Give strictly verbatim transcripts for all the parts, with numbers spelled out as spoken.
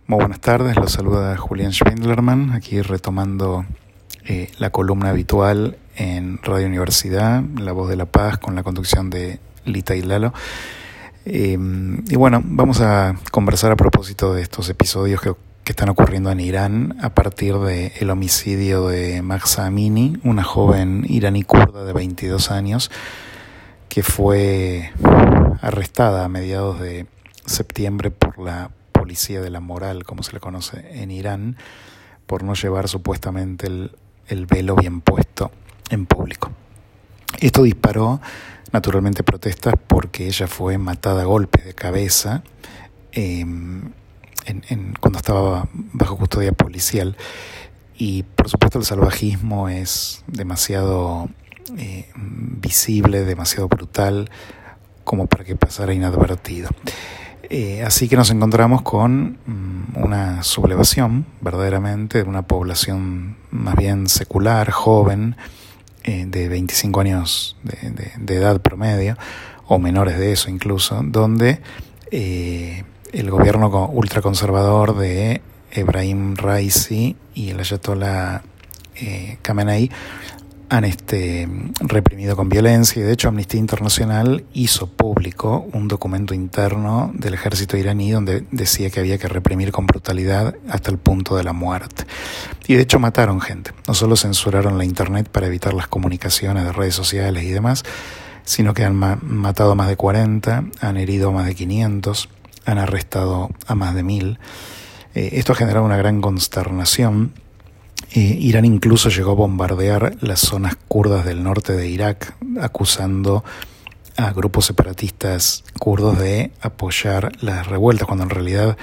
Muy buenas tardes, los saluda Julián Schwindlerman, aquí retomando eh, la columna habitual en Radio Universidad, La Voz de la Paz, con la conducción de Lita y Lalo. Eh, y bueno, vamos a conversar a propósito de estos episodios que, que están ocurriendo en Irán a partir del homicidio de Mahsa Amini, una joven iraní kurda de veintidós años que fue arrestada a mediados de septiembre por la policía de la moral, como se le conoce en Irán, por no llevar supuestamente el, el velo bien puesto en público. Esto disparó naturalmente protestas porque ella fue matada a golpes de cabeza eh, en, en, cuando estaba bajo custodia policial, y por supuesto el salvajismo es demasiado eh, visible, demasiado brutal como para que pasara inadvertido. Eh, así que nos encontramos con um, una sublevación verdaderamente de una población más bien secular, joven, eh, de veinticinco años de, de, de edad promedio, o menores de eso incluso, donde eh, el gobierno ultraconservador de Ebrahim Raisi y el ayatollah eh, Khamenei han este, reprimido con violencia, y de hecho Amnistía Internacional hizo público un documento interno del ejército iraní donde decía que había que reprimir con brutalidad hasta el punto de la muerte. Y de hecho mataron gente, no solo censuraron la internet para evitar las comunicaciones de redes sociales y demás, sino que han ma- matado a más de cuarenta, han herido a más de quinientos, han arrestado a más de mil. Eh, esto ha generado una gran consternación. Eh, Irán incluso llegó a bombardear las zonas kurdas del norte de Irak, acusando a grupos separatistas kurdos de apoyar las revueltas, cuando en realidad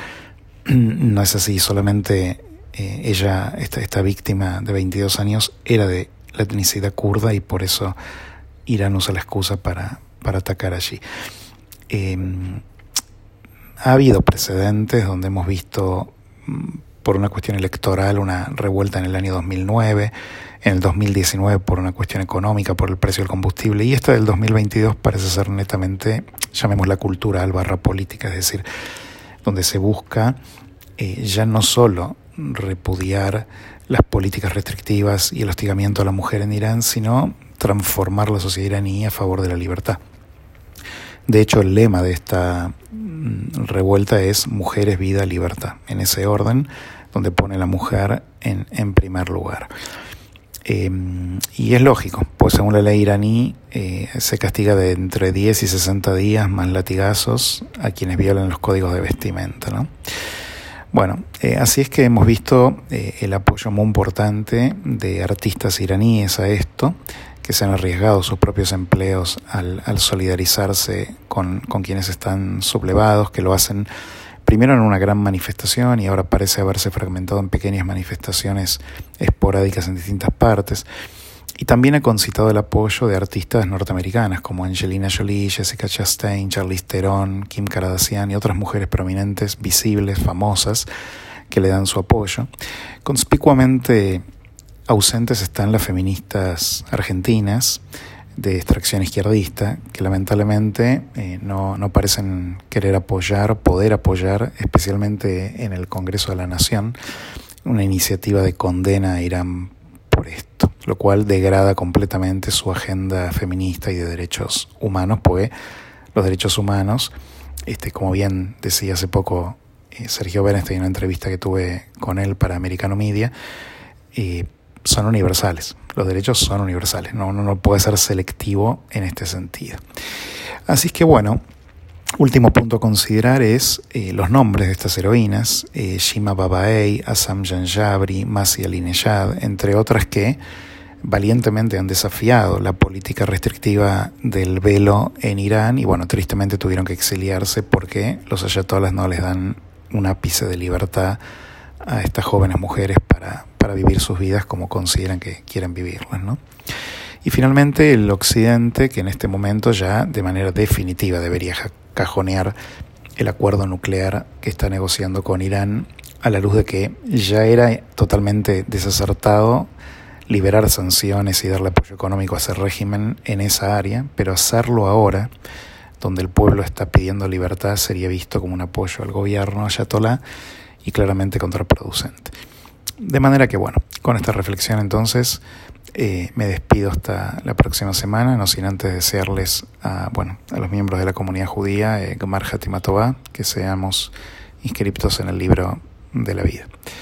no es así. Solamente eh, ella, esta, esta víctima de veintidós años, era de la etnicidad kurda, y por eso Irán usa la excusa para, para atacar allí. Eh, ha habido precedentes donde hemos visto, por una cuestión electoral, una revuelta en el año dos mil nueve, en el dos mil diecinueve por una cuestión económica, por el precio del combustible, y esta del dos mil veintidós parece ser netamente, llamémosla cultural barra política, es decir, donde se busca eh, ya no solo repudiar las políticas restrictivas y el hostigamiento a la mujer en Irán, sino transformar la sociedad iraní a favor de la libertad. De hecho, el lema de esta revuelta es mujeres, vida, libertad, en ese orden, donde pone a la mujer en, en primer lugar. Eh, y es lógico, pues según la ley iraní eh, se castiga de entre diez y sesenta días más latigazos a quienes violan los códigos de vestimenta, ¿no? Bueno, eh, así es que hemos visto eh, el apoyo muy importante de artistas iraníes a esto, que se han arriesgado sus propios empleos al, al solidarizarse con, con quienes están sublevados, que lo hacen primero en una gran manifestación y ahora parece haberse fragmentado en pequeñas manifestaciones esporádicas en distintas partes. Y también ha concitado el apoyo de artistas norteamericanas como Angelina Jolie, Jessica Chastain, Charlize Theron, Kim Kardashian y otras mujeres prominentes, visibles, famosas, que le dan su apoyo. Conspicuamente ausentes están las feministas argentinas de extracción izquierdista, que lamentablemente eh, no, no parecen querer apoyar, poder apoyar, especialmente en el Congreso de la Nación, una iniciativa de condena a Irán por esto, lo cual degrada completamente su agenda feminista y de derechos humanos, pues los derechos humanos, este, como bien decía hace poco eh, Sergio Bernstein en una entrevista que tuve con él para Americano Media, eh, son universales. Los derechos son universales, no, uno no puede ser selectivo en este sentido. Así que bueno, último punto a considerar es eh, los nombres de estas heroínas, eh, Shima Babaei, Assam Janjabri, Masih Alinejad, entre otras, que valientemente han desafiado la política restrictiva del velo en Irán, y bueno, tristemente tuvieron que exiliarse porque los ayatolás no les dan un ápice de libertad a estas jóvenes mujeres para, para vivir sus vidas como consideran que quieren vivirlas, ¿no? Y finalmente el Occidente, que en este momento ya de manera definitiva debería cajonear el acuerdo nuclear que está negociando con Irán, a la luz de que ya era totalmente desacertado liberar sanciones y darle apoyo económico a ese régimen en esa área, pero hacerlo ahora, donde el pueblo está pidiendo libertad, sería visto como un apoyo al gobierno ayatolá, y claramente contraproducente. De manera que, bueno, con esta reflexión entonces eh, me despido hasta la próxima semana, no sin antes desearles a, bueno, a los miembros de la comunidad judía, eh, Gmar Hatima Tová, que seamos inscriptos en el libro de la vida.